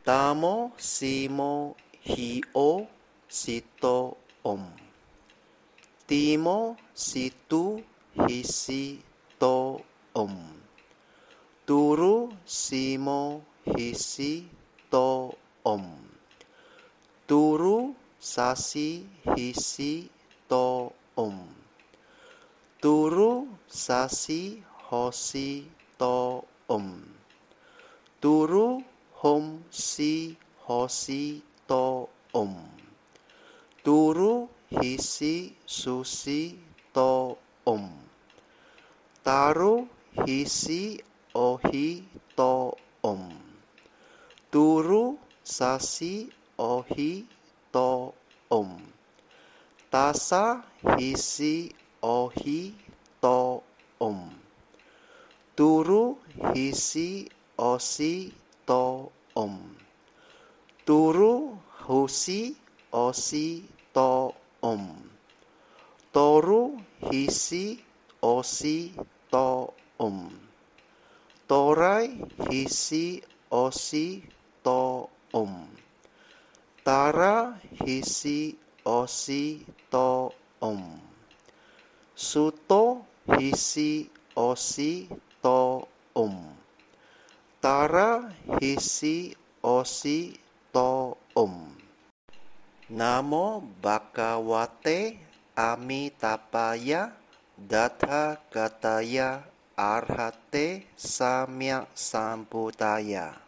Tamo simo hio sito om. Timo situ hisi to om. Turu simo hisi to om. Turu sasi hisi to om. Turu sasi hosi to om. Turu hom si hosi to om. Turu hisi susi to om. Taru hisi ohi to om. Turu sasi ohi to om. Tasa hisi ohi to om. Turu hisi osi to om. Turu husi osi to om. Toru hisi osi to om. Torai hisi osi to om. Tara hisi osi to om. Suto hisi osi to om. Tara hisi osi to om. Namo Bhagavate Amitabhaya Tathagata Arhate Samyak Sambuddhaya.